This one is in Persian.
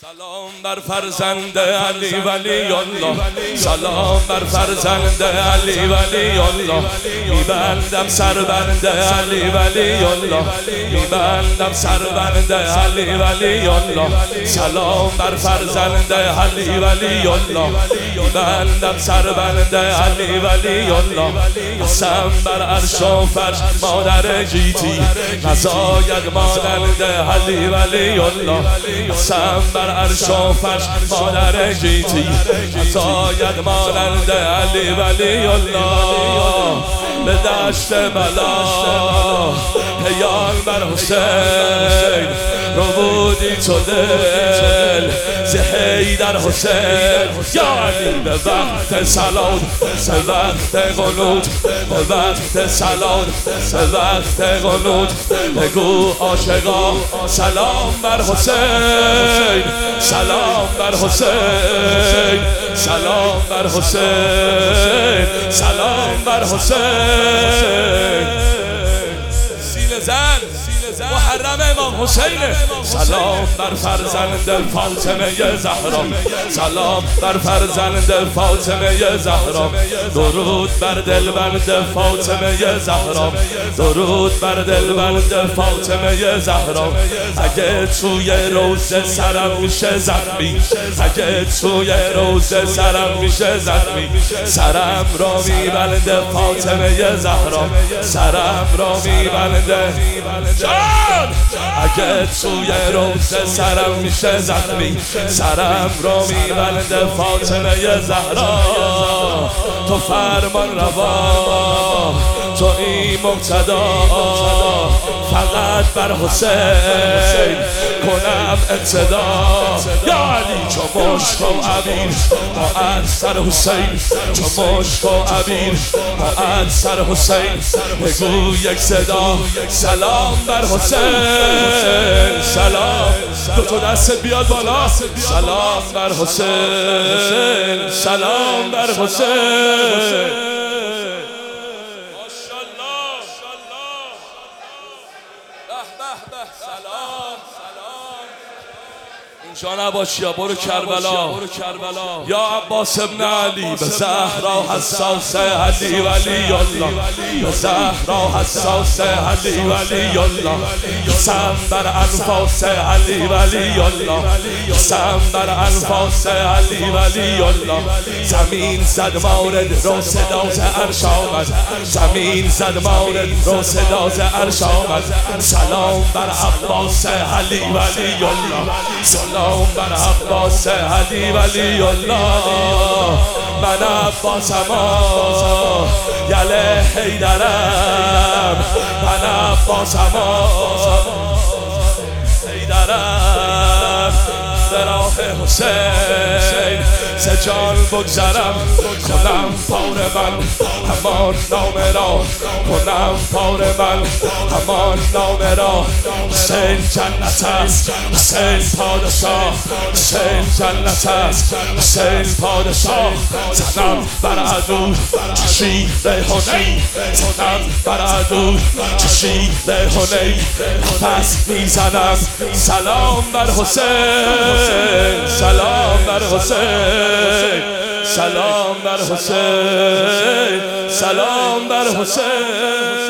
سلام بر فرزند علی ولی الله، سلام بر فرزند علی ولی الله. میبندم سربند علی ولی الله، میبندم سربند علی ولی الله. سلام بر فرزند علی ولی الله، میبندم سربند علی ولی الله. قسم بر عرش و فرش مادر گیتی، نزاید مانند علی ولی الله. قسم بر عرش و فرش مادر گیتی، نزاید مانند علی ولی الله. به دشت بلا پیان بر حسین رو بودی تو دل ز حیدر حسین. یا علی به وقت صلات، به وقت قنوت، به وقت صلات، به وقت قنوت بگو عاشقا سلام بر حسین، سلام بر حسین، سلام بر حسین، سلام بر حسین. سینه زن محرم امام حسینه. سلام بر فرزند فاطمه زهرا، سلام بر فرزند فاطمه زهرا. درود بر دلبند فاطمه زهرا، درود بر دلبند فاطمه زهرا. اگه توی روزه سرم میشه زخمی، اگه توی روزه سرم میشه زخمی، سرم را میبنده فاطمه زهرا، سرم را میبنده. اگه توی روزه سرم میشه زخمی، سرم را میبنده فاطمه زهرا. تو فرمان روا، تو این مقتدا، فقط بر حسین کنم اقتدا. یا علی چو مشک و عبیر با سر حسین، چو مشک و عبیر با سر حسین بگو یک صدا سلام بر حسین، سلام. دو تا دست بیاد بالا، سلام بر حسین، سلام بر حسین. اینجا نباشی یا برو کربلا. یا عباس ابن علی به زهرا حساس علی ولی الله، به زهرا حساس علی ولی الله. قسم بر انفاس علی ولی الله، قسم بر انفاس علی ولی الله. زمین زد مورد رو صدا ز عرش آمد، زمین زد مورد رو صدا ز عرش آمد. سلام بر عباس علی ولی الله، سلام بر عباس علی ولی الله. من عباسم یله حیدرم، من عباسم حیدرم. به راه حسین ز جان بگذرم، کنم پاره من همان نامه را، کنم پاره من همان نامه را. حسین جنت است، حسین پادشاه، حسین جنت است، حسین پادشاه. زنم بر عدو چشی ریحانی، زنم بر عدو چشی ریحانی. پس میزنم سلام بر حسین، سلام بر حسین، سلام بر حسین، سلام بر حسین.